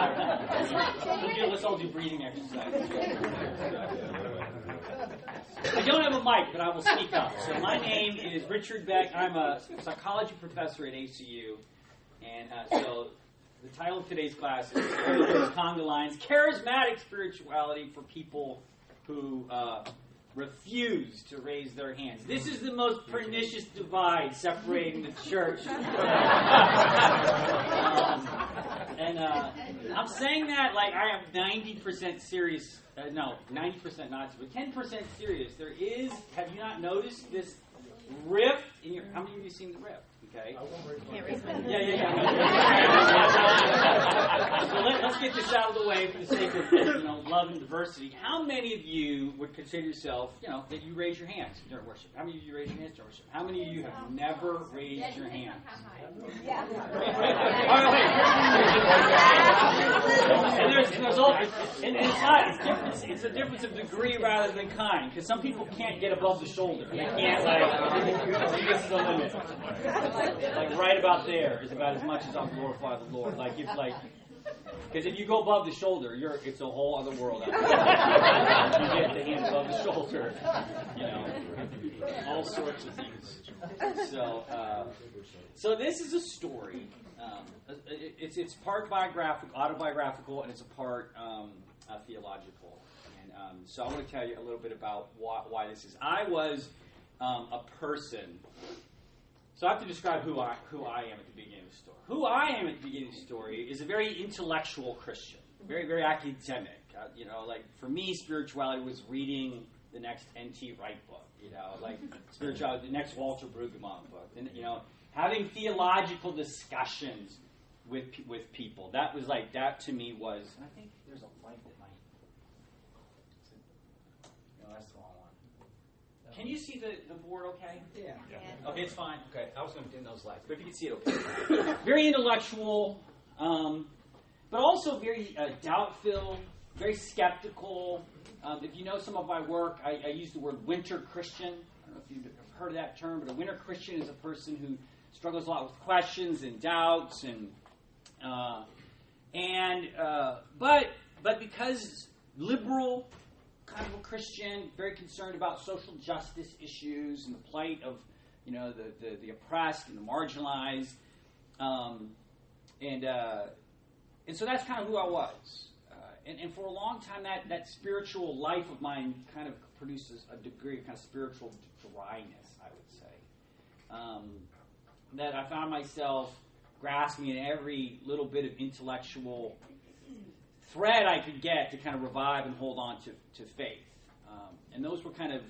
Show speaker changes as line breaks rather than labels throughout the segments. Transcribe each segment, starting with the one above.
Let's all do breathing exercises. I don't have a mic, but I will speak up. So my name is Richard Beck. I'm a psychology professor at ACU. And so the title of today's class is Conga Lines, Charismatic Spirituality for People Who refuse to raise their hands. This is the most pernicious divide separating the church. I'm saying that like I am 90% serious. 90% not, but 10% serious. There is, have you not noticed this rift in your, how many of you have seen the rift? Okay.
Can't raise my hand.
Yeah. So let's get this out of the way for the sake of love and diversity. How many of you would consider yourself, that you raise your hands during worship? How many of you raise your hands during worship? How many of you have never raised your hands?
Yeah.
It's a difference of degree rather than kind, because some people can't get above the shoulder. They can't this is the limit. Like right about there is about as much as I'll glorify the Lord. Because if you go above the shoulder, it's a whole other world out there. You get the hand above the shoulder, all sorts of things. So this is a story. It's part autobiographical, and it's a part theological. And so I want to tell you a little bit about why this is. I was a person. So I have to describe who I am at the beginning of the story. Who I am at the beginning of the story is a very intellectual Christian, very, very academic. For me, spirituality was reading the next N.T. Wright book, spirituality, the next Walter Brueggemann book, and having theological discussions with people. That was that to me was. And I think there's a light that might. No, that's the wrong one. Can you see the board okay?
Yeah.
Okay, it's fine. Okay, I was going to dim those lights, but if you can see it, okay. Very intellectual, but also very doubt-filled, very skeptical. If you know some of my work, I use the word winter Christian. I don't know if you've heard of that term, but a winter Christian is a person who struggles a lot with questions and doubts, but because liberal, kind of a Christian, very concerned about social justice issues and the plight of, the oppressed and the marginalized, and so that's kind of who I was. And for a long time, that spiritual life of mine kind of produces a degree of kind of spiritual dryness, I would say. That I found myself grasping at every little bit of intellectual thread I could get to kind of revive and hold on to faith. And those were kind of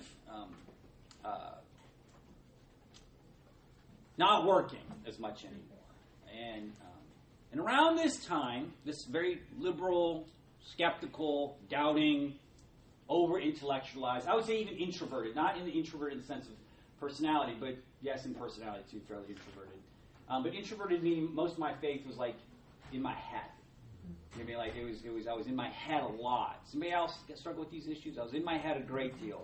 not working as much anymore. And around this time, this very liberal, skeptical, doubting, over-intellectualized, I would say even introverted, not in the introverted in the sense of personality, but yes, in personality too, fairly introverted. But introverted meaning most of my faith was in my head. Maybe I was in my head a lot. Somebody else struggle with these issues? I was in my head a great deal.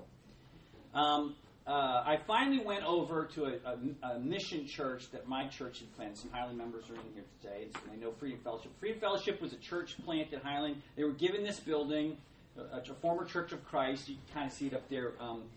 I finally went over to a mission church that my church had planted. Some Highland members are in here today. I know Freedom Fellowship. Freedom Fellowship was a church plant at Highland. They were given this building, a former Church of Christ. You can kind of see it up there.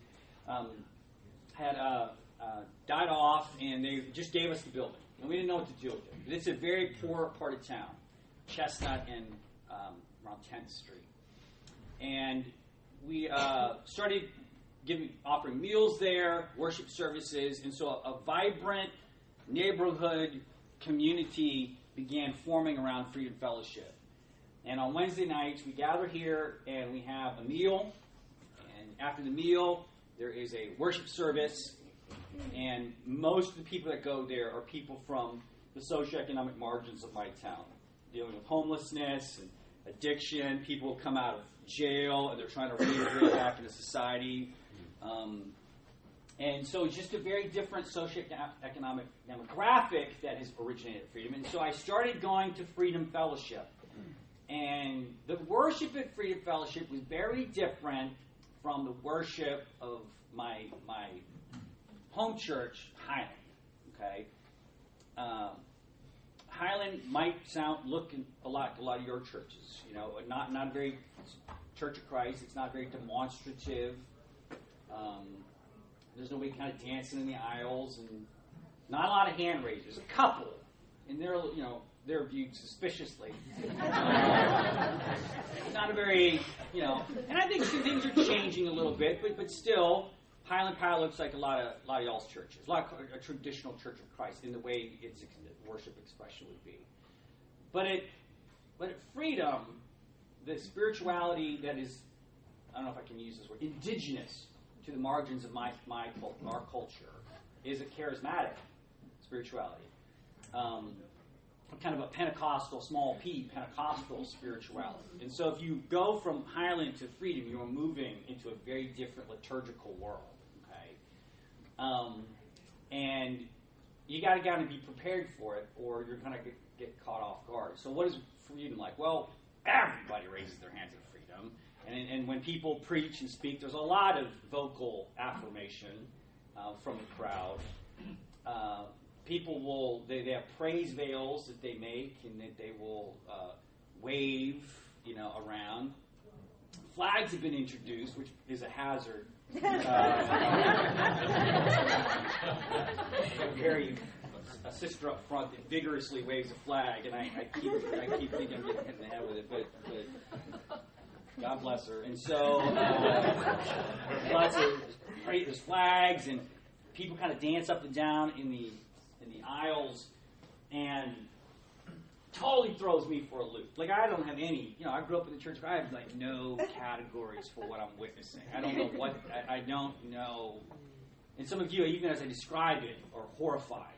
Had died off, and they just gave us the building. And we didn't know what to do with it. But it's a very poor part of town. Chestnut and around 10th Street. And we started offering meals there, worship services, and so a vibrant neighborhood community began forming around Freedom Fellowship. And on Wednesday nights, we gather here and we have a meal. And after the meal, there is a worship service. And most of the people that go there are people from the socioeconomic margins of my town, dealing with homelessness and addiction. People come out of jail and they're trying to reintegrate back into society. And so it's just a very different socioeconomic demographic that has originated at Freedom. And so I started going to Freedom Fellowship. And the worship at Freedom Fellowship was very different from the worship of my home church, Highland. Okay? Highland might look a lot of your churches. Not very Church of Christ. It's not very demonstrative. There's nobody kind of dancing in the aisles, and not a lot of hand raisers. A couple, and they're viewed suspiciously. Not a very, and I think things are changing a little bit, but still, Highland kind of looks like a lot of y'all's churches, a traditional Church of Christ in the way its worship expression would be. But at Freedom, the spirituality that is, I don't know if I can use this word, indigenous to the margins of our culture, is a charismatic spirituality. Kind of a Pentecostal, small p, Pentecostal spirituality. And so if you go from Highland to Freedom, you're moving into a very different liturgical world. Okay? And you got to kind of be prepared for it, or you're going to get caught off guard. So what is Freedom like? Well, everybody raises their hands at Freedom. And when people preach and speak, there's a lot of vocal affirmation from the crowd. People they have praise veils that they make, and that they will wave, around. Flags have been introduced, which is a hazard. A sister up front that vigorously waves a flag, and I keep thinking I'm getting hit in the head with it, but God bless her. And so there's flags, and people kind of dance up and down in the aisles, and totally throws me for a loop. Like, I don't have any, I grew up in the church, but I have no categories for what I'm witnessing. I don't know I don't know. And some of you, even as I describe it, are horrified.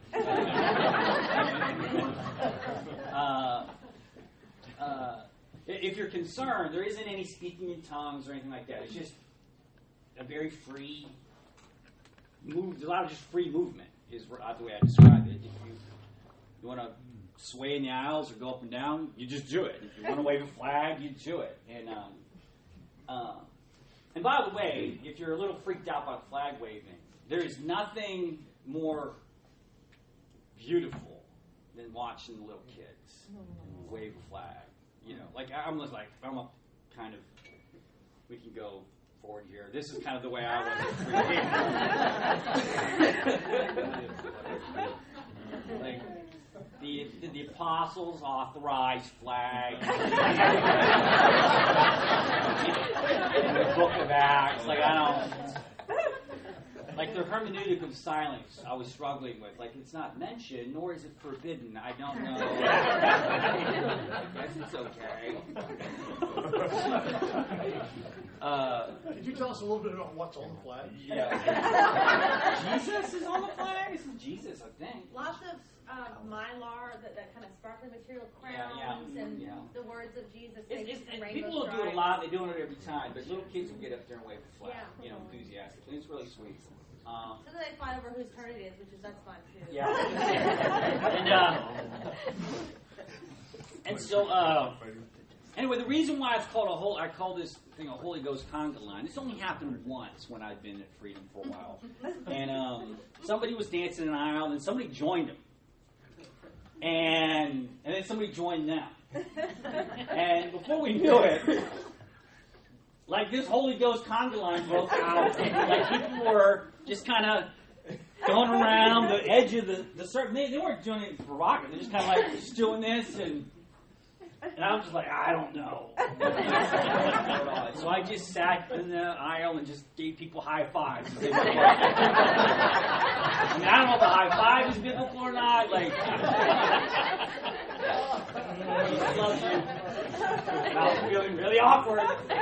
If you're concerned, there isn't any speaking in tongues or anything like that. It's just a very free move. There's a lot of just free movement is the way I describe it. If you want to sway in the aisles or go up and down, you just do it. If you want to wave a flag, you do it. And by the way, if you're a little freaked out by flag waving, there is nothing more beautiful than watching the little kids wave a flag. I'm a kind of, we can go forward here. This is kind of the way I was. Like the apostles authorized flags. In the Book of Acts, like the hermeneutic of silence, I was struggling with. Like, it's not mentioned, nor is it forbidden. I don't know. I guess it's okay.
Could you tell us a little bit about what's on the flag?
Yeah. Jesus is on the flag? This is Jesus, I think.
Lots of mylar, that kind of sparkly material, crowns, and the words of Jesus.
People will do it a lot. They do it every time. But little kids will get up there and wave a flag, enthusiastically. It's really sweet.
So then they fight over whose turn it is, that's fun too.
Yeah. And so, anyway, the reason why it's called I call this thing a Holy Ghost conga line. This only happened once when I'd been at Freedom for a while, and somebody was dancing in an aisle, and somebody joined them, and then somebody joined them, and before we knew it, like this Holy Ghost conga line broke out, and like people were just kind of going around the edge of the circle. They weren't doing it provocative. They're just kind of like just doing this, and I was just like, I don't know. So I just sat in the aisle and just gave people high fives. I don't know if a high five is biblical or not. Like, Jesus loves you. And I was feeling really awkward.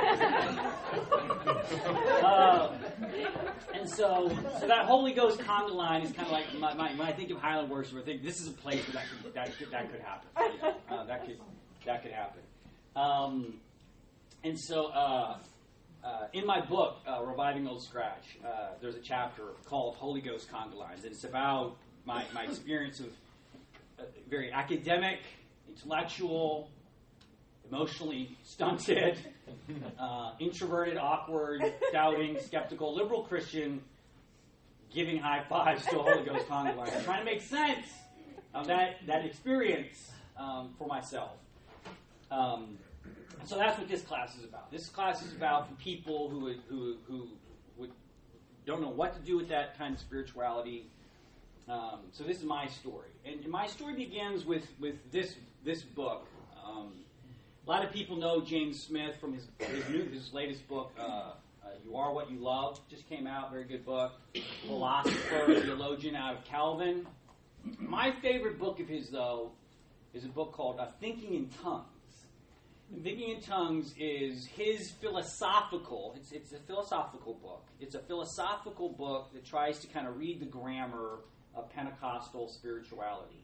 And so that Holy Ghost conga line is kind of like when I think of Highland worship, I think this is a place where that could happen. That could happen. And so in my book, Reviving Old Scratch, there's a chapter called Holy Ghost Conga Lines. And it's about my experience of very academic, intellectual, emotionally stunted, introverted, awkward, doubting, skeptical, liberal Christian giving high fives to a Holy Ghost conga line. Trying to make sense that experience for myself. So that's what this class is about. This class is about for people who don't know what to do with that kind of spirituality. So this is my story, and my story begins with this book. A lot of people know James Smith from his latest book, You Are What You Love. Just came out, very good book. Philosopher, theologian out of Calvin. My favorite book of his, though, is a book called Thinking in Tongues. And Thinking in Tongues is his philosophical, it's a philosophical book. It's a philosophical book that tries to kind of read the grammar of Pentecostal spirituality.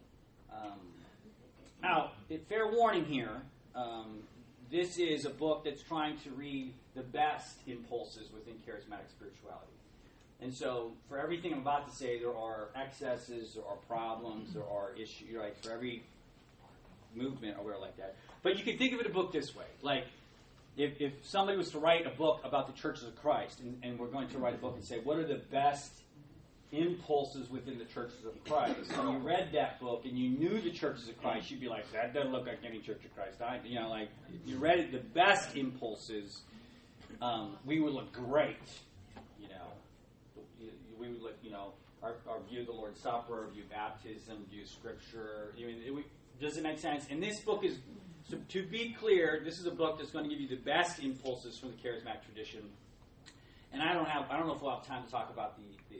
Now, fair warning here, this is a book that's trying to read the best impulses within charismatic spirituality. And so, for everything I'm about to say, there are excesses, there are problems, there are issues, like for every movement or whatever like that. But you can think of it a book this way. Like, if somebody was to write a book about the churches of Christ, and we're going to write a book and say, what are the best impulses within the churches of Christ? And you read that book and you knew the churches of Christ, you'd be like, that doesn't look like any church of Christ. Like, you read it, the best impulses, we would look great. We would look, our view of the Lord's Supper, our view of baptism, view of Scripture. Does it make sense? And this book is, so to be clear, this is a book that's going to give you the best impulses from the charismatic tradition. And I don't know if we'll have time to talk about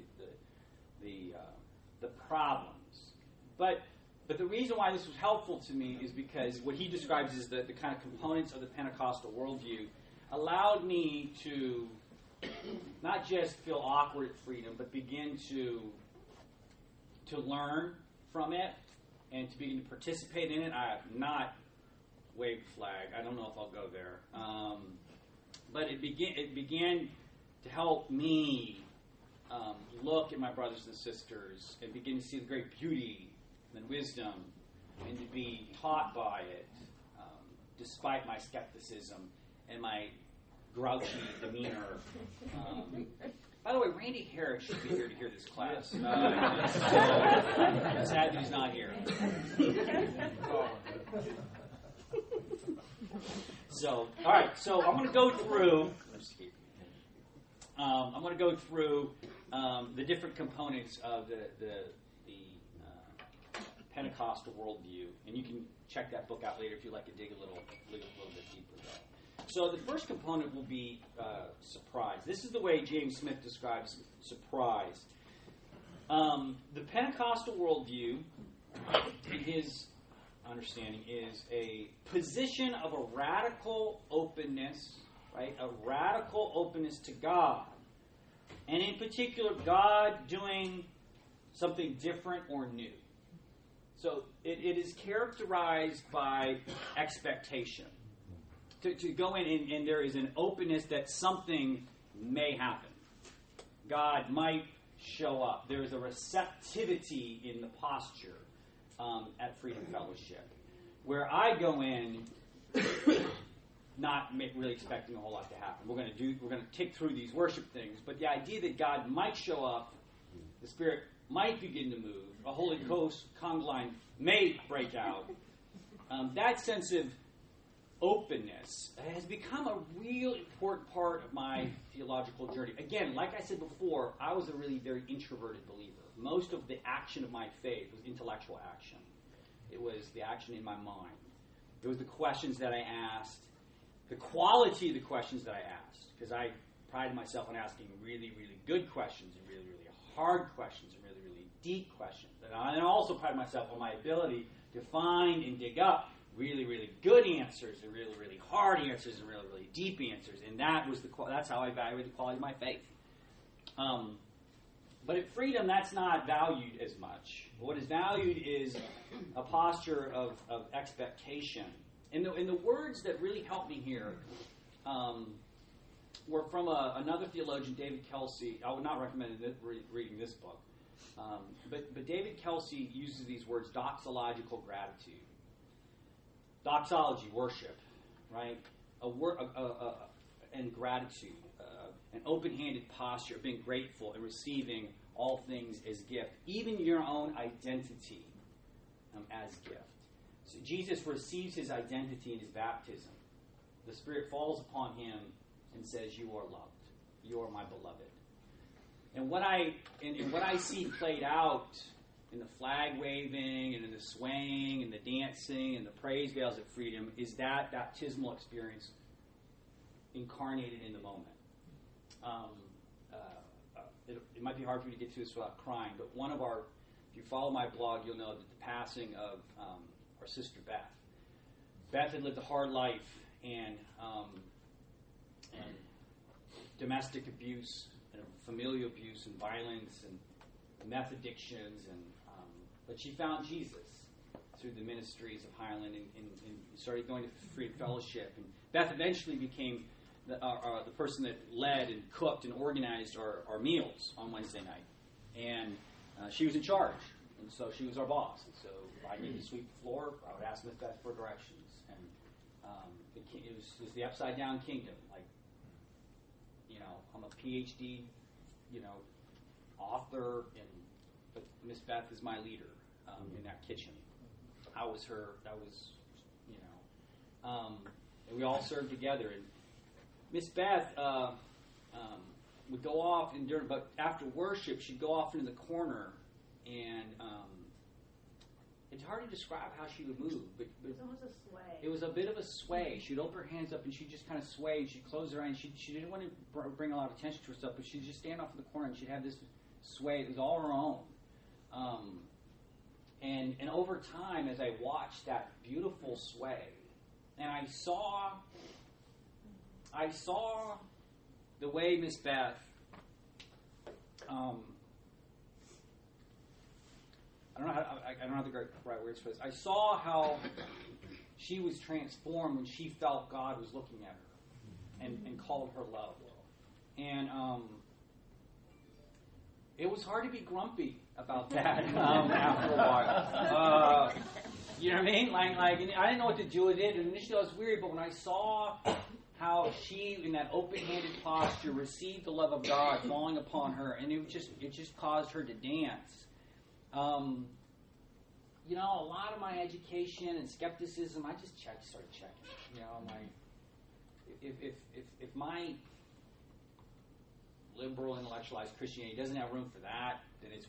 the problems. But the reason why this was helpful to me is because what he describes as the kind of components of the Pentecostal worldview allowed me to not just feel awkward at freedom, but begin to learn from it and to begin to participate in it. I have not waved the flag. I don't know if I'll go there. But it began to help me look at my brothers and sisters and begin to see the great beauty and wisdom and to be taught by it, despite my skepticism and my grouchy demeanor. By the way, Randy Harris should be here to hear this class. So, sad that he's not here. So, all right. So I'm going to go through. I'm going to go through the different components of the Pentecostal worldview, and you can check that book out later if you'd like to dig a little bit deeper, though. So the first component will be surprise. This is the way James Smith describes surprise. The Pentecostal worldview, in his understanding, is a position of a radical openness, right? A radical openness to God. And in particular, God doing something different or new. So it is characterized by expectation. To go in and there is an openness that something may happen. God might show up. There is a receptivity in the posture at Freedom Fellowship, where I go in not really expecting a whole lot to happen. We're going to tick through these worship things, but the idea that God might show up, the Spirit might begin to move, a Holy Ghost conga line may break out. That sense of openness has become a real important part of my theological journey. Again, like I said before, I was a really very introverted believer. Most of the action of my faith was intellectual action. It was the action in my mind. It was the questions that I asked, the quality of the questions that I asked, because I prided myself on asking really, really good questions and really, really hard questions and really, really deep questions. And I also prided myself on my ability to find and dig up really, really good answers and really, really hard answers and really, really deep answers. And that's how I evaluate the quality of my faith. But at Freedom, that's not valued as much. What is valued is a posture of expectation. And the words that really helped me here were from another theologian, David Kelsey. I would not recommend reading this book. But David Kelsey uses these words, doxological gratitude. Doxology, worship, right? And gratitude, an open-handed posture of being grateful and receiving all things as gift, even your own identity as gift. So Jesus receives his identity in his baptism. The Spirit falls upon him and says, "You are loved. You are my beloved." And what I see played out in the flag waving and in the swaying and the dancing and the praise veils at Freedom is that baptismal experience incarnated in the moment. It might be hard for you to get through this without crying, but if you follow my blog, you'll know that the passing of our sister Beth. Beth had lived a hard life and domestic abuse and familial abuse and violence and meth addictions, but she found Jesus through the ministries of Highland and started going to Freedom Fellowship. And Beth eventually became the person that led and cooked and organized our meals on Wednesday night. And she was in charge, and so she was our boss. And so if I needed to sweep the floor, I would ask Miss Beth for directions. And it was the upside down kingdom. Like, I'm a PhD, author, but Miss Beth is my leader in that kitchen. I was her. And we all served together. And Miss Beth would go off, but after worship, she'd go off into the corner, and it's hard to describe how she would move. But
it was almost a sway.
It was a bit of a sway. She'd open her hands up, and she'd just kind of sway, and she'd close her eyes. She didn't want to bring a lot of attention to herself, but she'd just stand off in the corner, and she'd have this sway. It was all her own. And over time, as I watched that beautiful sway, and I saw the way Miss Beth I don't know the right words for this. I saw how she was transformed when she felt God was looking at her and called her love. And it was hard to be grumpy about that after a while. You know what I mean? Like I didn't know what to do with it. And initially I was weird, but when I saw how she, in that open-handed posture, received the love of God falling upon her, and it just caused her to dance. A lot of my education and skepticism, I just started checking. I'm like, if my liberal intellectualized Christianity doesn't have room for that, then it's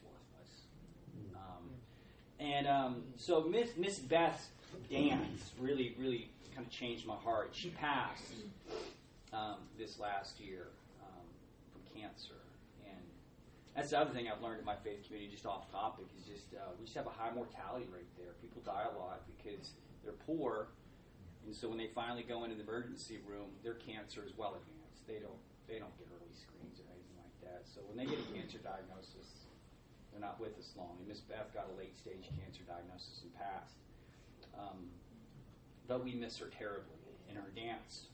worthless. So Miss Beth's dance really, really kind of changed my heart. She passed this last year from cancer. That's the other thing I've learned in my faith community, just off topic, is just we just have a high mortality rate there. People die a lot because they're poor, and so when they finally go into the emergency room, their cancer is well advanced. They don't get early screens or anything like that. So when they get a cancer diagnosis, they're not with us long. And Miss Beth got a late stage cancer diagnosis and passed, but we miss her terribly in her dance,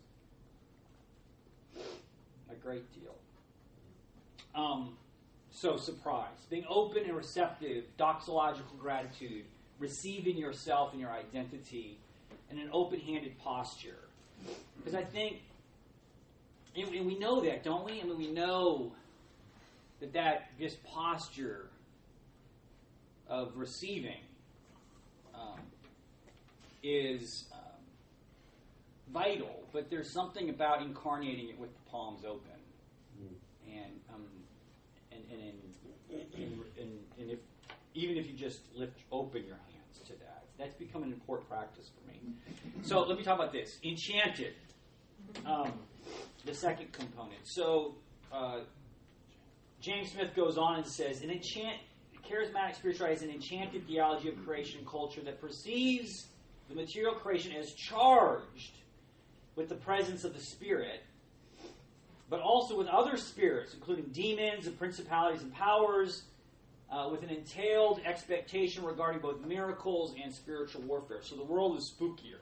a great deal. So surprise, being open and receptive, doxological gratitude, receiving yourself and your identity in an open-handed posture. Because I think, and we know that, don't we? I mean, we know that this posture of receiving is vital, but there's something about incarnating it with the palms open. And if even if you just open your hands to that, that's become an important practice for me. So let me talk about this. Enchanted, the second component. So James Smith goes on and says, charismatic spirituality is an enchanted theology of creation and culture that perceives the material creation as charged with the presence of the Spirit, but also with other spirits, including demons and principalities and powers, with an entailed expectation regarding both miracles and spiritual warfare. So the world is spookier.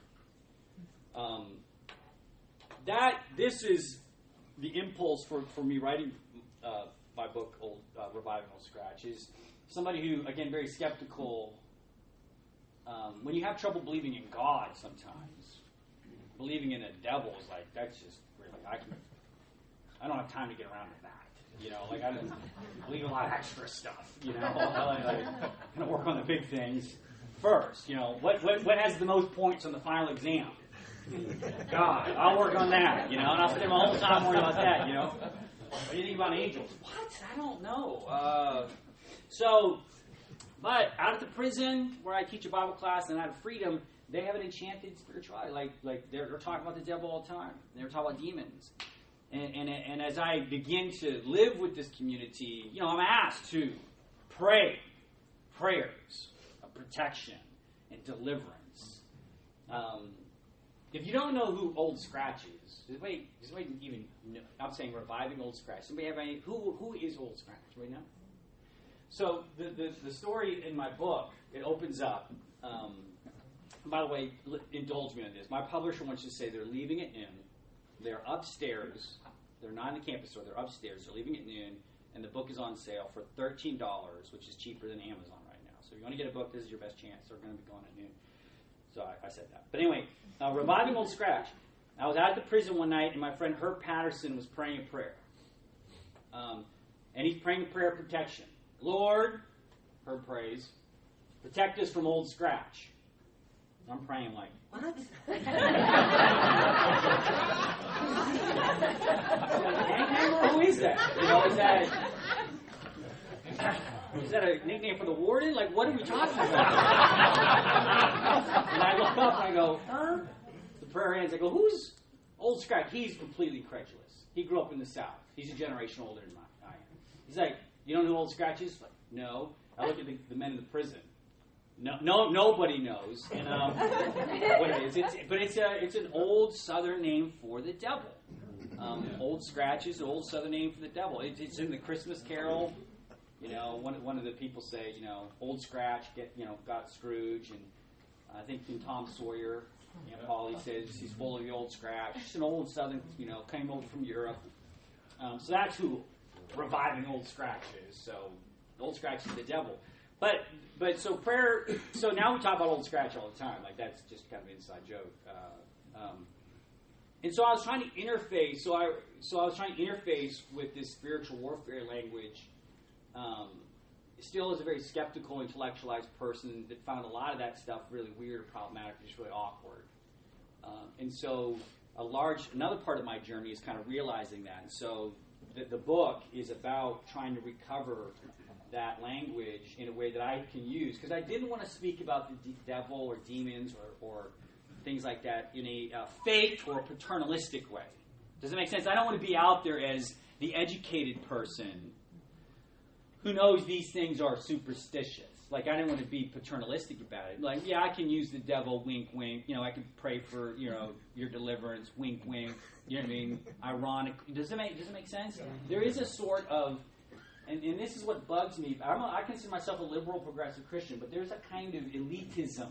This is the impulse for me writing my book, Reviving Old Scratch, is somebody who, again, very skeptical. When you have trouble believing in God sometimes, believing in a devil is like, that's just really, I don't have time to get around to that. I don't believe a lot of extra stuff. I kind of work on the big things. first? What has the most points on the final exam? God, I'll work on that, and I'll spend my whole time worrying about that, What do you think about angels? What? I don't know. But out at the prison where I teach a Bible class and out of Freedom, they have an enchanted spirituality. Like they're talking about the devil all the time. They're talking about demons. And as I begin to live with this community, I'm asked to pray prayers of protection and deliverance. If you don't know who Old Scratch is, does anybody even know? I'm saying reviving Old Scratch. Somebody have any? Who is Old Scratch right now? So the story in my book, it opens up. By the way, indulge me on this. My publisher wants you to say they're leaving at noon. They're upstairs. They're not in the campus store. They're upstairs. They're leaving at noon, and the book is on sale for $13, which is cheaper than Amazon right now. So if you want to get a book, this is your best chance. They're going to be going at noon. So I said that. But anyway, reviving Old Scratch. I was at the prison one night, and my friend Herb Patterson was praying a prayer. And he's praying a prayer of protection. Lord, Herb prays, protect us from Old Scratch. I'm praying like, what? Who is that? Is that a nickname for the warden? Like, what are we talking about? And I look up and I go, Herb? The prayer ends. I go, who's Old Scratch? He's completely incredulous. He grew up in the South. He's a generation older than I am. He's like, you don't know who Old Scratch is? Like, no. I look at the men in the prison. No, nobody knows. And what it is, it's an old Southern name for the devil. Old Scratch is an old Southern name for the devil. It's in the Christmas Carol. One of the people say, Old Scratch got Scrooge, and I think in Tom Sawyer, Polly says he's full of the old scratch. It's an old Southern, came over from Europe. So that's who reviving Old Scratch is. So Old Scratch is the devil. But so prayer. So now we talk about Old Scratch all the time. Like that's just kind of an inside joke. And so I was trying to interface. So I was trying to interface with this spiritual warfare language. Still, as a very skeptical, intellectualized person that found a lot of that stuff really weird, problematic, just really awkward. And so another part of my journey is kind of realizing that. And so the book is about trying to recover that language in a way that I can use, because I didn't want to speak about the devil or demons or things like that in a fake or paternalistic way. Does that make sense? I don't want to be out there as the educated person who knows these things are superstitious. Like, I didn't want to be paternalistic about it. Like, yeah, I can use the devil, wink, wink. I can pray for, your deliverance, wink, wink. You know what I mean? Ironic. Does it make sense? There is a sort of, and this is what bugs me. I consider myself a liberal, progressive Christian, but there's a kind of elitism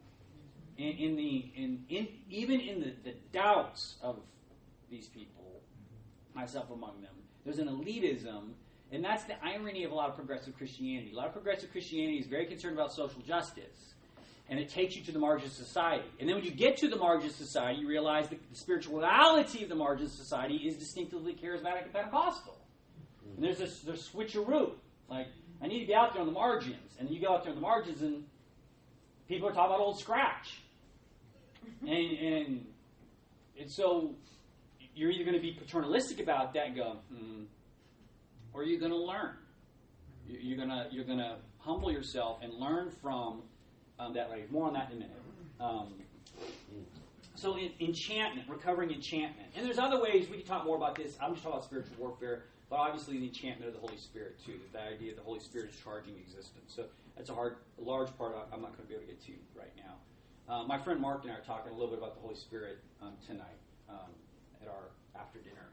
even in the doubts of these people, myself among them. There's an elitism. And that's the irony of a lot of progressive Christianity. A lot of progressive Christianity is very concerned about social justice. And it takes you to the margins of society. And then when you get to the margins of society, you realize that the spirituality of the margins of society is distinctively charismatic and Pentecostal. And there's switcheroo. Like, I need to be out there on the margins. And then you go out there on the margins and people are talking about Old Scratch. And so you're either going to be paternalistic about that and go, or you're going to learn. You're going to humble yourself and learn from that language. More on that in a minute. So enchantment, recovering enchantment. And there's other ways we can talk more about this. I'm just talking about spiritual warfare, but obviously the enchantment of the Holy Spirit too. The idea that the Holy Spirit is charging existence. So that's a large part I'm not going to be able to get to right now. My friend Mark and I are talking a little bit about the Holy Spirit tonight at our after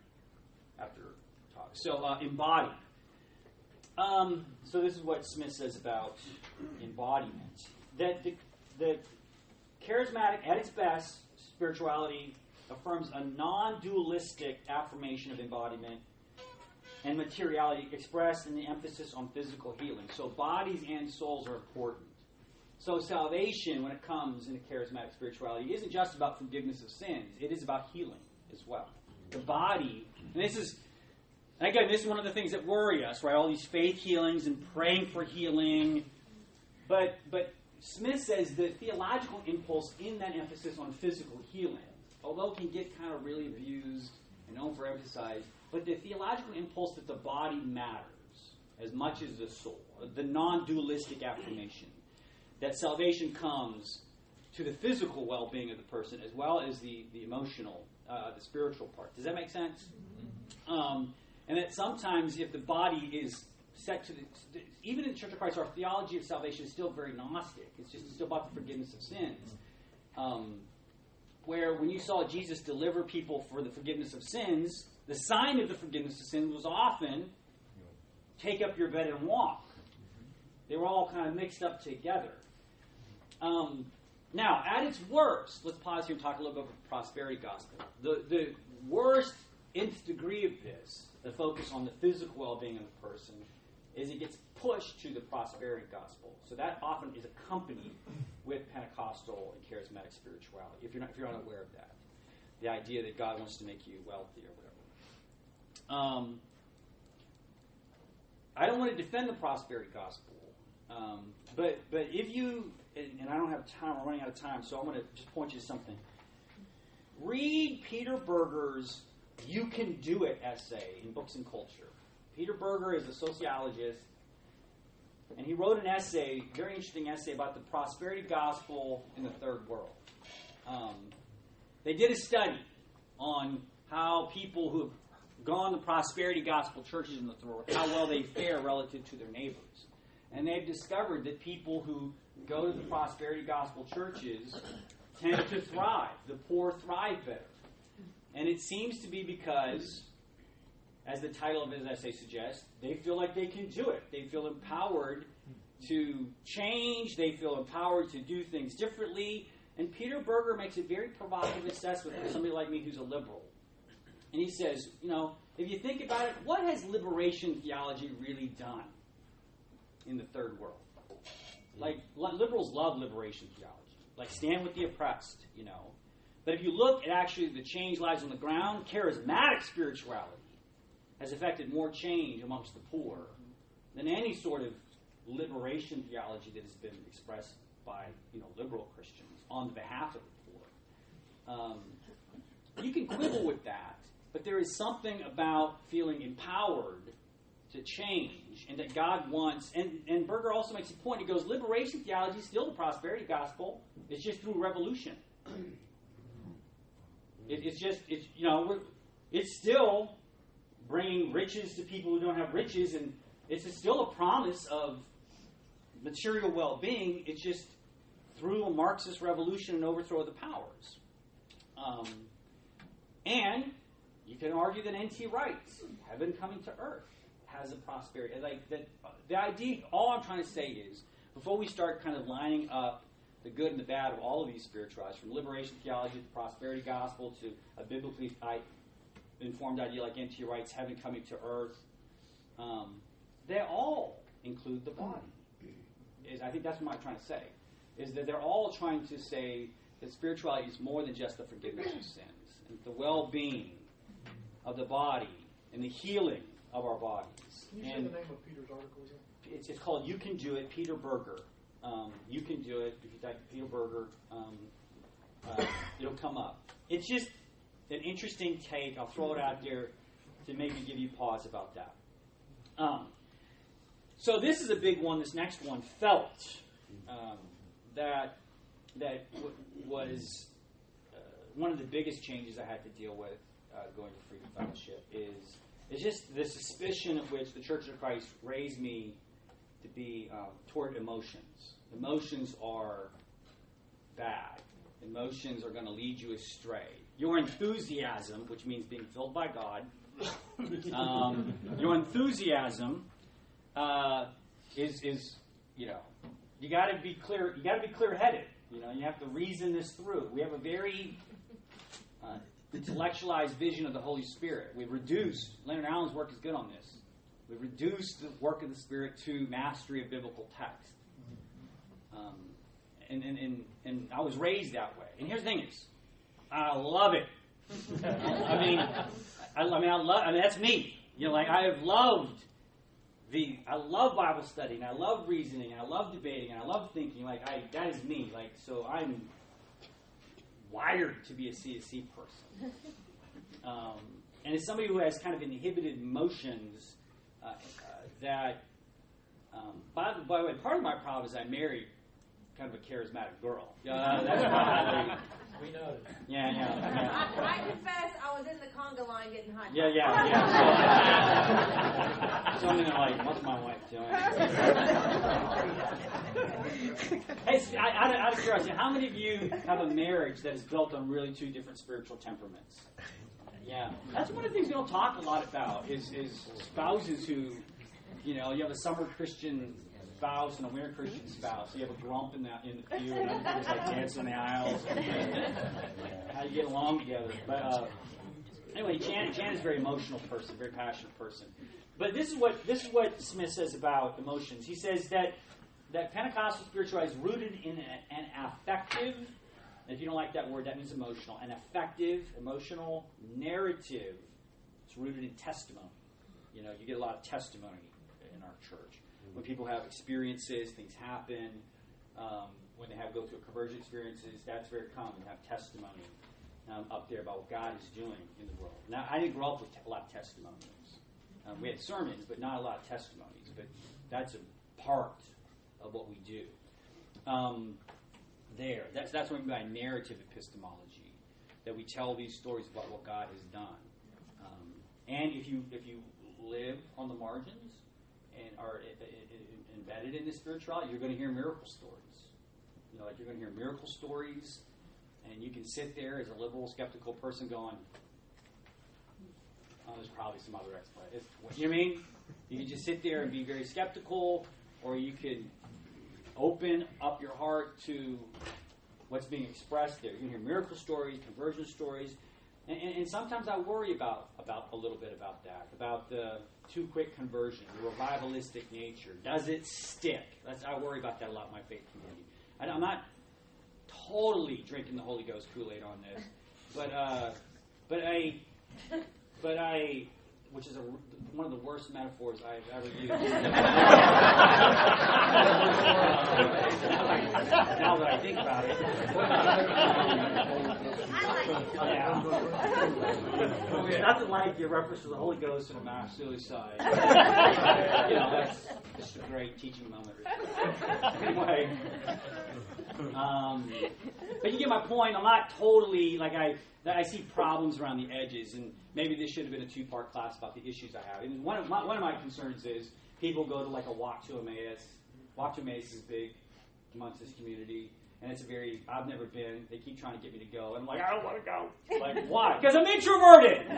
talk. So embody. So this is what Smith says about embodiment. That the charismatic, at its best, spirituality affirms a non-dualistic affirmation of embodiment and materiality expressed in the emphasis on physical healing. So bodies and souls are important. So salvation, when it comes into charismatic spirituality, isn't just about forgiveness of sins. It is about healing as well. The body, and this is one of the things that worry us, right? All these faith healings and praying for healing. But Smith says the theological impulse in that emphasis on physical healing, although it can get kind of really abused and overemphasized, but the theological impulse that the body matters as much as the soul, the non-dualistic affirmation that salvation comes to the physical well-being of the person as well as the emotional, the spiritual part. Does that make sense? And that sometimes if the body is set to even in the Church of Christ, our theology of salvation is still very Gnostic. It's still about the forgiveness of sins. Where when you saw Jesus deliver people for the forgiveness of sins, the sign of the forgiveness of sins was often take up your bed and walk. They were all kind of mixed up together. Now, at its worst, let's pause here and talk a little bit about the prosperity gospel. The worst nth degree of this, the focus on the physical well-being of the person, is it gets pushed to the prosperity gospel. So that often is accompanied with Pentecostal and charismatic spirituality, if you're not aware of that. The idea that God wants to make you wealthy or whatever. I don't want to defend the prosperity gospel, but if you, and I don't have time, I'm running out of time, so I'm going to just point you to something. Read Peter Berger's You Can Do It essay in Books and Culture. Peter Berger is a sociologist, and he wrote an essay, very interesting essay, about the prosperity gospel in the third world. They did a study on how people who have gone to prosperity gospel churches in the third world, how well they fare relative to their neighbors. And they've discovered that people who go to the prosperity gospel churches tend to thrive. The poor thrive better. And it seems to be because, as the title of his essay suggests, they feel like they can do it. They feel empowered to change. They feel empowered to do things differently. And Peter Berger makes a very provocative assessment for somebody like me who's a liberal. And he says, if you think about it, what has liberation theology really done in the third world? Like, liberals love liberation theology. Like, stand with the oppressed, But if you look at actually the change lives on the ground, charismatic spirituality has affected more change amongst the poor than any sort of liberation theology that has been expressed by, liberal Christians on behalf of the poor. You can quibble with that, but there is something about feeling empowered to change and that God wants, and Berger also makes a point. He goes, liberation theology is still the prosperity gospel. It's just through revolution. It's still bringing riches to people who don't have riches, and it's still a promise of material well-being. It's just through a Marxist revolution and overthrow of the powers. And you can argue that N.T. Wright's Heaven Coming to Earth has a prosperity. The idea, all I'm trying to say is, before we start kind of lining up the good and the bad of all of these spiritualities, from liberation theology to the prosperity gospel to a biblically informed idea like N.T. Wright's Heaven Coming to Earth, they all include the body. I think that's what I'm trying to say, is that they're all trying to say that spirituality is more than just the forgiveness of sins, and the well-being of the body and the healing of our bodies.
Can you say the name of Peter's article again?
It's called You Can Do It, Peter Berger. You Can Do It. If you type Peter Berger, it'll come up. It's just an interesting take. I'll throw it out there to maybe give you pause about that. So this is a big one. This next one, felt, that was one of the biggest changes I had to deal with going to Freedom Fellowship is just the suspicion of which the Church of Christ raised me to be toward emotions. Emotions are bad. Emotions are going to lead you astray. Your enthusiasm, which means being filled by God, your enthusiasm is you got to be clear. You got to be clear-headed. You have to reason this through. We have a very intellectualized vision of the Holy Spirit. We've reduced, Leonard Allen's work is good on this. We've reduced the work of the Spirit to mastery of biblical text. And I was raised that way. And here's the thing is, I love it. I mean, that's me. I have loved I love Bible study, and I love reasoning, and I love debating, and I love thinking. That is me. So I'm wired to be a CSC person. And as somebody who has kind of inhibited emotions, by the way, part of my problem is I married kind of a charismatic girl. That's probably...
We know.
Yeah.
I confess, I was in the conga line getting hot.
Yeah. So I'm like, what's my wife doing? Hey, out of curiosity, how many of you have a marriage that is built on really two different spiritual temperaments? Yeah, that's one of the things we don't talk a lot about is spouses who, you have a summer Christian spouse and a winter Christian spouse. So you have a grump in the pew, and other people's like dancing in the aisles. How you get along together. But anyway, Jan is a very emotional person, very passionate person. But this is what Smith says about emotions. He says that Pentecostal spirituality is rooted in an affective. If you don't like that word, that means emotional. An effective, emotional narrative. It's rooted in testimony. You get a lot of testimony in our church. When people have experiences, things happen. When they go through conversion experiences, that's very common. They have testimony up there about what God is doing in the world. Now, I didn't grow up with a lot of testimonies. We had sermons, but not a lot of testimonies. But that's a part of what we do. That's what we mean by narrative epistemology, that we tell these stories about what God has done. And if you live on the margins and are embedded in the spirituality, you're going to hear miracle stories. You're going to hear miracle stories, and you can sit there as a liberal, skeptical person going, "Oh, there's probably some other explanation." You know what I mean? You can just sit there and be very skeptical, or you can open up your heart to what's being expressed there. You can hear miracle stories, conversion stories, and sometimes I worry about a little bit about that, about the too quick conversion, the revivalistic nature. Does it stick? I worry about that a lot in my faith community. I'm not totally drinking the Holy Ghost Kool-Aid on this, but I, which is one of the worst metaphors I've ever used. Now that I think about it. Nothing like your reference to the Holy Ghost and a mass suicide. That's just a great teaching moment. Anyway. But you get my point. I'm not totally, I see problems around the edges, and maybe this should have been a two-part class about the issues I have. And one of my concerns is people go to a walk to Emmaus. Walk to Emmaus is big amongst this community, and it's I've never been. They keep trying to get me to go, and I'm like, I don't want to go. Why? Because I'm introverted.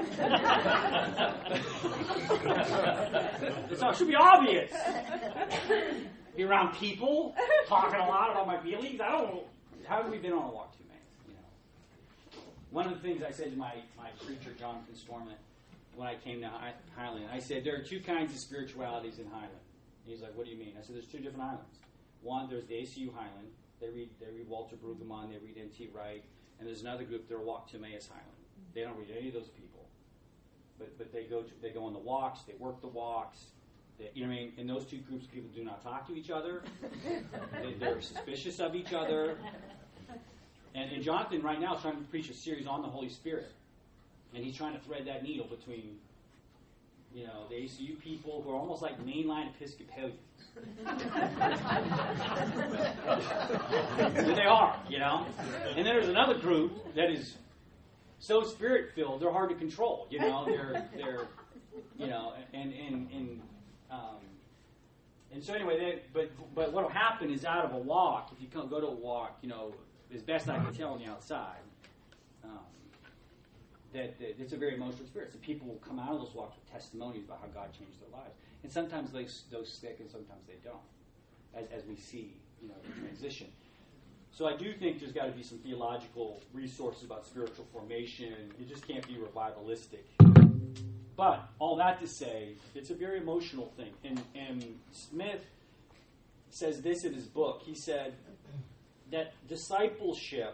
So it should be obvious. Be around people, talking a lot about my feelings. I don't know. How have we been on a walk to Emmaus? One of the things I said to my preacher, Jonathan Stormont, when I came to Highland, I said, there are two kinds of spiritualities in Highland. And he's like, what do you mean? I said, there's two different Highlands. One, there's the ACU Highland. They read Walter Brueggemann, they read N.T. Wright, and there's another group, they're Walk to Emmaus Highland. They don't read any of those people. But they go on the walks, they work the walks. In those two groups, people do not talk to each other. They're suspicious of each other. And Jonathan right now is trying to preach a series on the Holy Spirit. And he's trying to thread that needle between, the ACU people who are almost like mainline Episcopalians. They are, And then there's another group that is so spirit-filled, they're hard to control. They're and so anyway, but what will happen is out of a walk, if you go to a walk, as best I can tell on the outside, that it's a very emotional experience. And people will come out of those walks with testimonies about how God changed their lives. And sometimes those stick, and sometimes they don't, as we see, the transition. So I do think there's got to be some theological resources about spiritual formation. You just can't be revivalistic. But all that to say, it's a very emotional thing. And Smith says this in his book. He said that discipleship,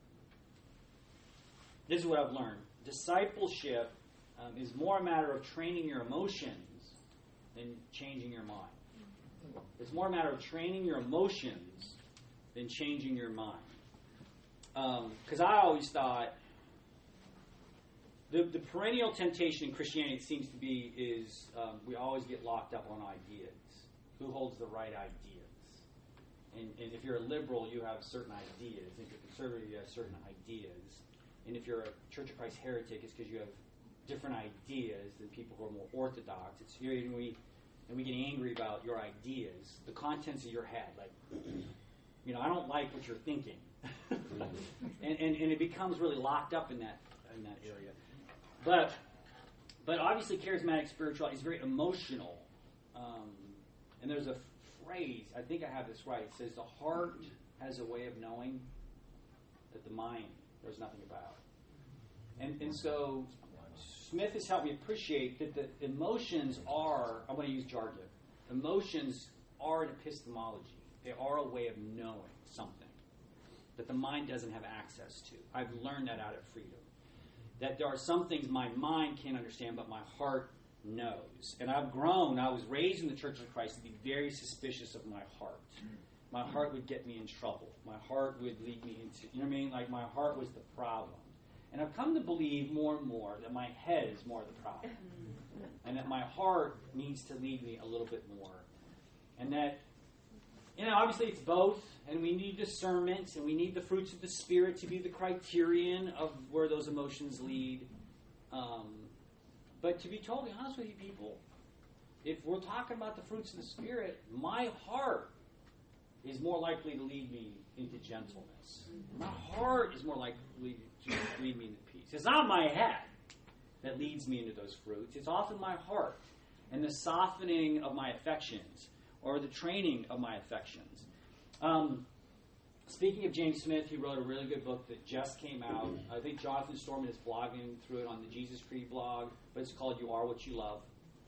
this is what I've learned, discipleship is more a matter of training your emotions than changing your mind. It's more a matter of training your emotions than changing your mind. Because I always thought the perennial temptation in Christianity, it seems to be, is we always get locked up on ideas. Who holds the right ideas? And if you're a liberal, you have certain ideas. If you're conservative, you have certain ideas. And if you're a Church of Christ heretic, it's because you have different ideas than people who are more orthodox. It's here, and we get angry about your ideas, the contents of your head. Like, I don't like what you're thinking, and it becomes really locked up in that area. But obviously, charismatic spirituality is very emotional. And there's a phrase, I think I have this right. It says the heart has a way of knowing that the mind knows nothing about. And so Smith has helped me appreciate that the emotions are, I'm going to use jargon, emotions are an epistemology. They are a way of knowing something that the mind doesn't have access to. I've learned that out of Freedom. That there are some things my mind can't understand, but my heart knows. And I've grown. I was raised in the Church of Christ to be very suspicious of my heart. My heart would get me in trouble. My heart would lead me into, like my heart was the problem. And I've come to believe more and more that my head is more the problem. And that my heart needs to lead me a little bit more. And that, obviously it's both, and we need discernment, and we need the fruits of the Spirit to be the criterion of where those emotions lead. But to be totally honest with you people, if we're talking about the fruits of the Spirit, my heart is more likely to lead me into gentleness. My heart is more likely to lead me into peace. It's not my head that leads me into those fruits. It's often my heart and the softening of my affections or the training of my affections. Speaking of James Smith, he wrote a really good book that just came out. I think Jonathan Storman is blogging through it on the Jesus Creed blog, but it's called You Are What You Love.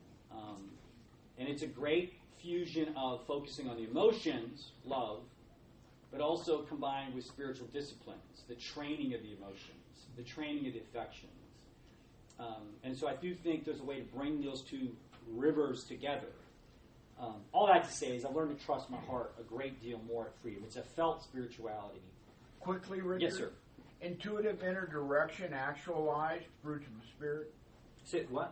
And it's a great fusion of focusing on the emotions, love, but also combined with spiritual disciplines, the training of the emotions, the training of the affections. And so I do think there's a way to bring those two rivers together. All that to say is I've learned to trust my heart a great deal more at Freedom. It's a felt spirituality.
Quickly, Richard.
Yes, sir.
Intuitive inner direction, actualized fruits of the Spirit.
Say what?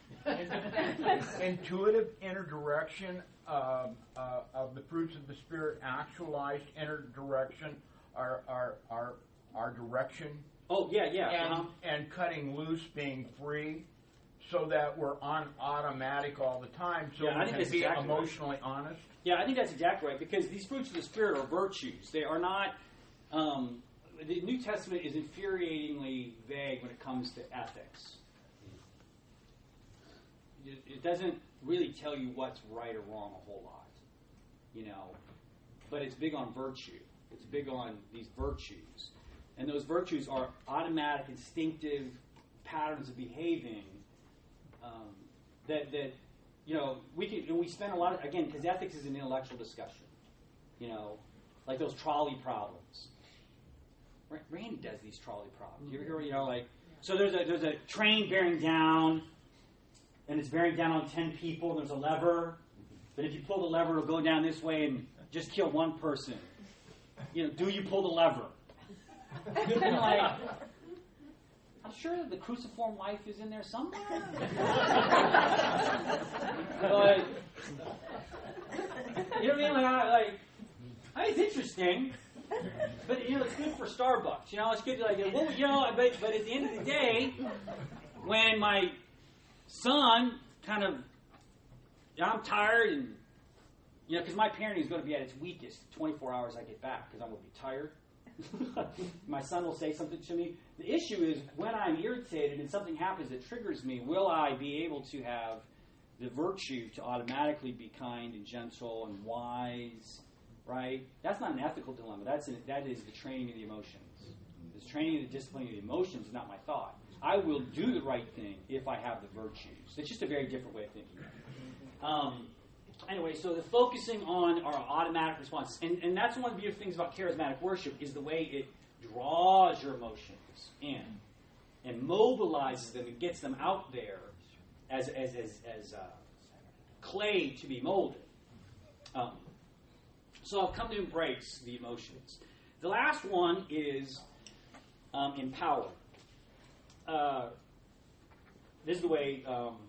Intuitive inner direction of the fruits of the Spirit, actualized inner direction, our direction.
Oh, yeah.
And cutting loose, being free, so that we're on automatic all the time, so we can be emotionally honest.
Yeah, I think that's exactly right, because these fruits of the Spirit are virtues. They are not... the New Testament is infuriatingly vague when it comes to ethics. It doesn't really tell you what's right or wrong a whole lot, but it's big on virtue. It's big on these virtues. And those virtues are automatic, instinctive patterns of behaving we spend a lot of, again, because ethics is an intellectual discussion, like those trolley problems. Randy does these trolley problems. So there's a train bearing down, and it's bearing down on 10 people, and there's a lever, but if you pull the lever, it'll go down this way and just kill one person. Do you pull the lever? I'm sure that the cruciform life is in there somewhere. But, you know what I mean? It's interesting. But, it's good for Starbucks. It's good to, but at the end of the day, when my son I'm tired and, because my parenting is going to be at its weakest 24 hours I get back because I'm going to be tired. My son will say something to me. The issue is when I'm irritated and something happens that triggers me, will I be able to have the virtue to automatically be kind and gentle and wise, right? That's not an ethical dilemma. That is the training of the emotions. This training of the discipline of the emotions is not my thought. I will do the right thing if I have the virtues. It's just a very different way of thinking. Anyway, so the focusing on our automatic response, and that's one of the beautiful things about charismatic worship is the way it draws your emotions in and mobilizes them and gets them out there as clay to be molded. So I've come to embrace the emotions. The last one is empower. This is the way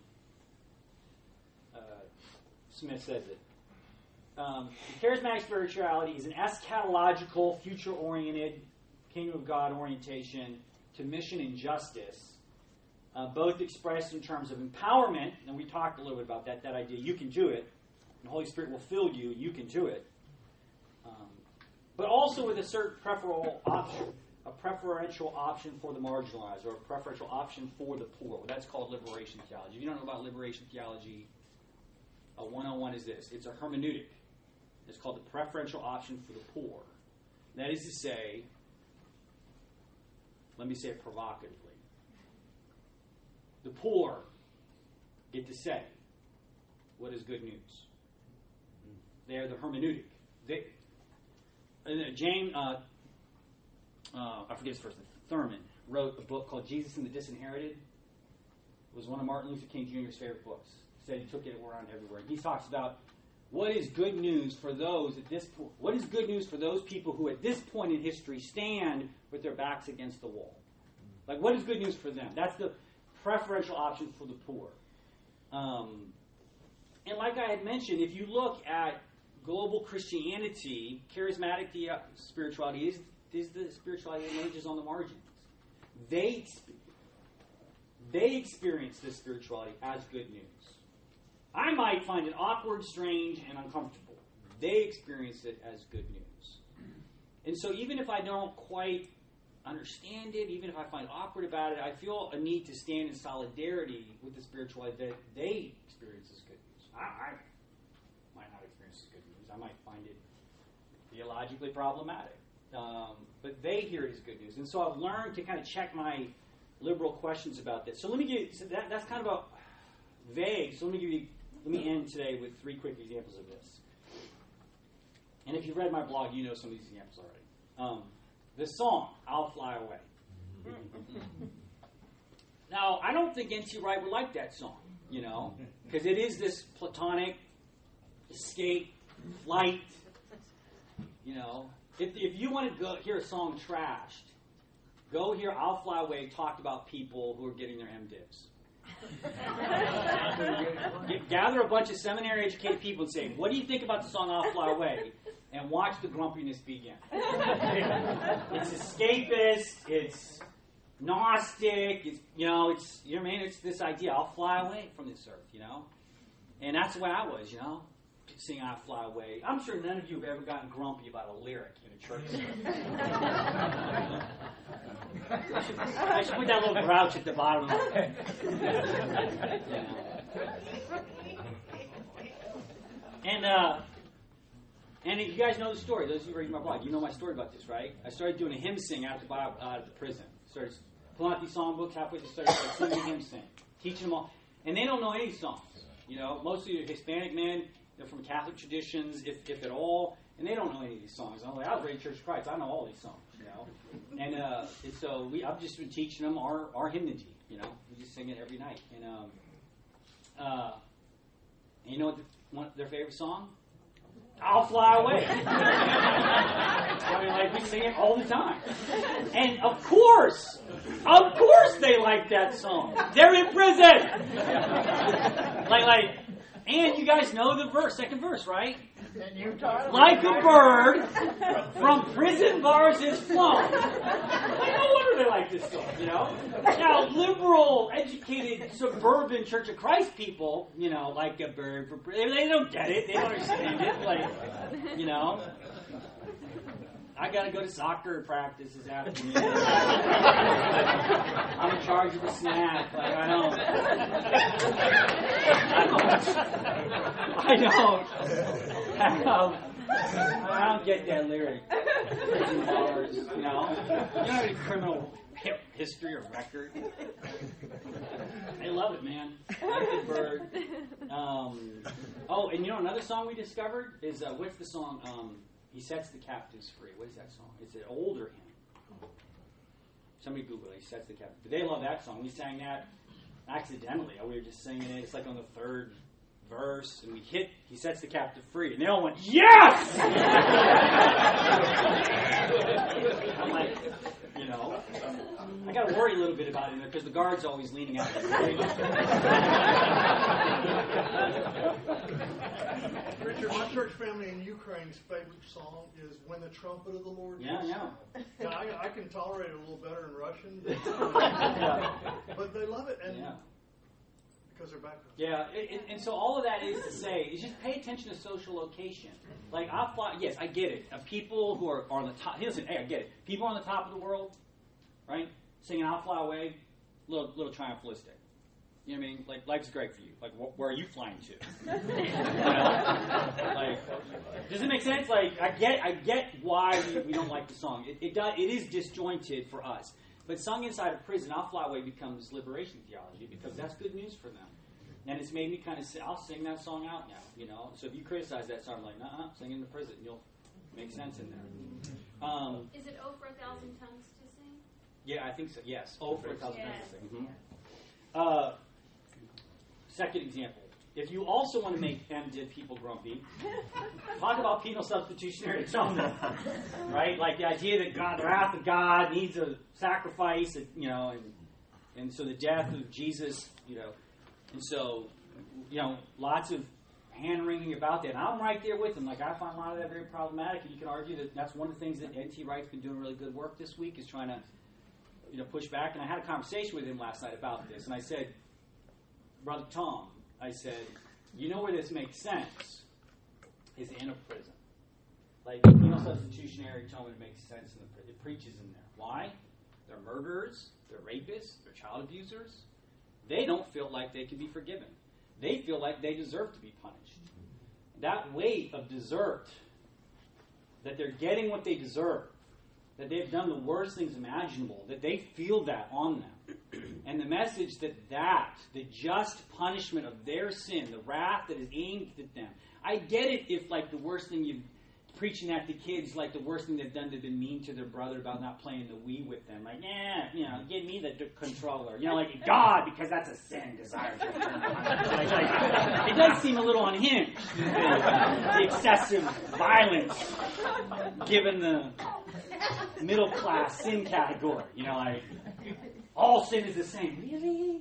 Smith says it. Charismatic spirituality is an eschatological, future-oriented, kingdom of God orientation to mission and justice, both expressed in terms of empowerment, and we talked a little bit about that idea, you can do it, and the Holy Spirit will fill you, you can do it, but also with a certain preferential option for the marginalized, or a preferential option for the poor. Well, that's called liberation theology. If you don't know about liberation theology, 101 is this. It's a hermeneutic. It's called the preferential option for the poor. That is to say, let me say it provocatively, the poor get to say what is good news. They are the hermeneutic. James, I forget his first name, Thurman, wrote a book called Jesus and the Disinherited. It was one of Martin Luther King Jr.'s favorite books. He said he took it around everywhere. He talks about what is good news for those at this point. What is good news for those people who at this point in history stand with their backs against the wall? Like, what is good news for them? That's the preferential option for the poor. And like I had mentioned, if you look at global Christianity, charismatic spirituality is the spirituality that emerges on the margins. They experience this spirituality as good news. I might find it awkward, strange, and uncomfortable. They experience it as good news. And so even if I don't quite understand it, even if I find awkward about it, I feel a need to stand in solidarity with the spirituality that they experience as good news. I might not experience as good news. I might find it theologically problematic. But they hear it as good news. And so I've learned to kind of check my liberal questions about this. So let me give you, that's kind of a vague, so let me end today with 3 quick examples of this. And if you've read my blog, you know some of these examples already. The song, I'll Fly Away. Now, I don't think N.T. Wright would like that song, because it is this platonic escape, flight, If you want to go hear a song trashed, go hear I'll Fly Away talked about people who are getting their MDivs. Gather a bunch of seminary-educated people and say, what do you think about the song I'll Fly Away? And watch the grumpiness begin. It's escapist, it's Gnostic, it's this idea, I'll fly away from this earth, And that's the way I was, sing I'll Fly Away. I'm sure none of you have ever gotten grumpy about a lyric in a church service. I should put that little grouch at the bottom of it. And you guys know the story. Those of you who read my blog, you know my story about this, right? I started doing a hymn sing out of the prison. Started pulling out these songbooks halfway through, started singing a hymn sing, teaching them all. And they don't know any songs. Mostly Hispanic men, they're from Catholic traditions, if at all, and they don't know any of these songs. I'm like, I was raised Church of Christ. I know all these songs, And so I've just been teaching them our hymnody, We just sing it every night. And you know what their favorite song? I'll Fly Away. We sing it all the time. And of course they like that song. They're in prison. And you guys know the second verse, right? Like a bird from prison bars is flown. No wonder they like this song, Now, liberal, educated, suburban Church of Christ people, like a bird from prison, they don't get it. They don't understand it. I got to go to soccer practice this afternoon. I'm in charge of the snack. I don't get that lyric. Prison bars, You don't have any criminal history or record. They love it, man. Like the bird. And another song we discovered is, what's the song? He Sets the Captives Free. What is that song? It's an older hymn. Somebody Google it. He Sets the Captives Free. They love that song. We sang that accidentally. We were just singing it. It's like on the 3rd verse, and he sets the captive free. And they all went, yes! I'm like, I got to worry a little bit about it because the guard's always leaning out.
Richard, my church family in Ukraine's favorite song is "When the Trumpet of the Lord."
Yeah.
I can tolerate it a little better in Russian, but they love it, and because they're background.
Yeah, and so all of that is to say is just pay attention to social location. Like yes, I get it. People who are on the top. Listen, hey, I get it. People on the top of the world, right? Singing "I'll Fly Away," little triumphalistic. You know what I mean? Like, life's great for you. Like, where are you flying to? Like, does it make sense? Like, I get why we don't like the song. It is disjointed for us. But sung inside a prison, "I'll Fly Away" becomes liberation theology because that's good news for them. And it's made me kind of say, I'll sing that song out now, So if you criticize that song, I'm like, sing in the prison. You'll make sense in there.
Is it "Oh for a Thousand Tongues to Sing"?
Yeah, I think so. Yes. "Oh for a Thousand Tongues to Sing." Mm-hmm. Second example. If you also want to make MDiv people grumpy, talk about penal substitutionary atonement. Right? Like the idea that the wrath of God needs a sacrifice, and so the death of Jesus, and so, lots of hand-wringing about that. And I'm right there with them. Like, I find a lot of that very problematic, and you can argue that that's one of the things that N.T. Wright's been doing really good work this week, is trying to, push back. And I had a conversation with him last night about this, and I said, Brother Tom, I said, where this makes sense is in a prison. Like, penal substitutionary atonement makes sense in the prison. It preaches in there. Why? They're murderers, they're rapists, they're child abusers. They don't feel like they can be forgiven. They feel like they deserve to be punished. That weight of desert, that they're getting what they deserve, that they've done the worst things imaginable, that they feel that on them. And the message that the just punishment of their sin, the wrath that is aimed at them. I get it if, the worst thing you're preaching at the kids, the worst thing they've done, they've been mean to their brother about not playing the Wii with them. Give me the controller. God, because that's a sin, desires your it does seem a little unhinged, the excessive violence given the middle-class sin category. All sin is the same. Really?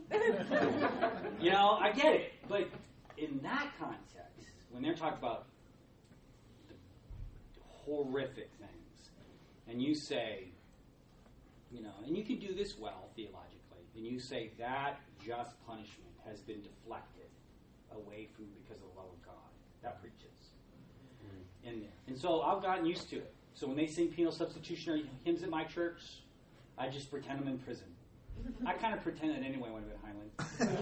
I get it. But in that context, when they're talking about the horrific things, and you say, and you can do this well theologically, and you say that just punishment has been deflected away from because of the love of God. That preaches in there. And so I've gotten used to it. So when they sing penal substitutionary hymns at my church, I just pretend I'm in prison. I kind of pretend that anyway when I'm at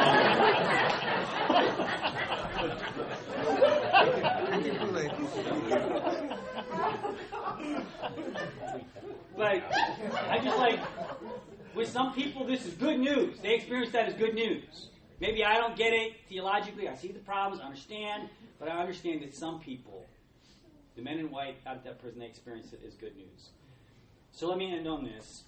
Highland. But I just with some people, this is good news. They experience that as good news. Maybe I don't get it theologically. I see the problems, I understand. But I understand that some people, the men in white out of that prison, they experience it as good news. So let me end on this.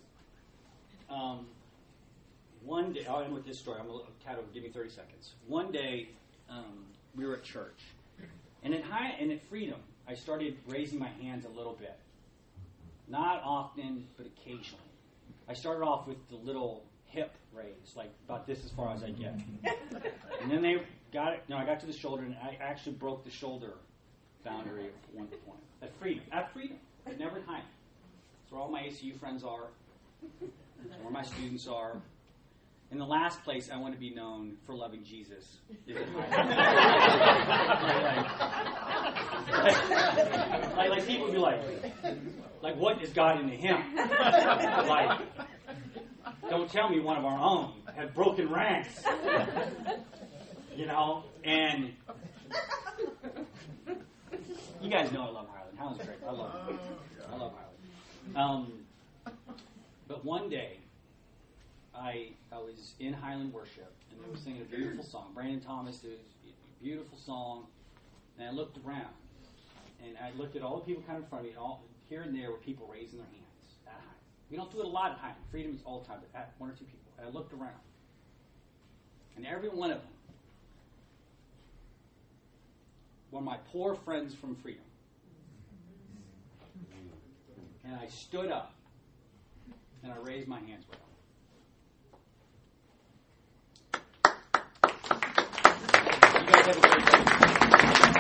One day, I'll end with this story. Kat will give me 30 seconds. One day, we were at church. And at Freedom, I started raising my hands a little bit. Not often, but occasionally. I started off with the little hip raise, about this as far as I get. And then they got it. No, I got to the shoulder, and I actually broke the shoulder boundary at one point. At Freedom. At never at Highland. That's where all my ACU friends are. That's where my students are. And the last place I want to be known for loving Jesus is at Highland. like people would be like, what is God into him? Don't tell me one of our own had broken ranks. And you guys know I love Highland. Highland's great. I love Highland. But one day, I was in Highland worship, and they were singing a beautiful song. Brandon Thomas did a beautiful song, and I looked around, and I looked at all the people kind of in front of me, and here and there were people raising their hands at Highland. We don't do it a lot at Highland. Freedom is all the time, but at one or two people. And I looked around, and every one of them for my poor friends from freedom. And I stood up and I raised my hands with them. You guys have a great day.